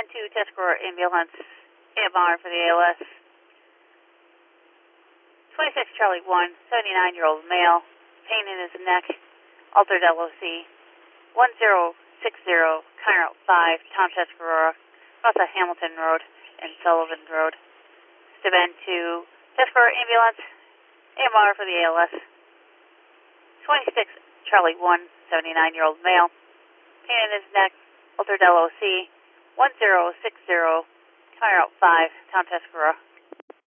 2 Tuscarora ambulance, AMR for the ALS. 26 Charlie 1, 79-year-old male, pain in his neck, altered LOC. 1060 County Route 5, Tom Tuscarora, across the Hamilton Road and Sullivan Road. Steuben 2 Tuscarora ambulance, AMR for the ALS. 26 Charlie 1, 79-year-old male, pain in his neck, altered LOC. 1060 County Route 5, Tom Tuscarora.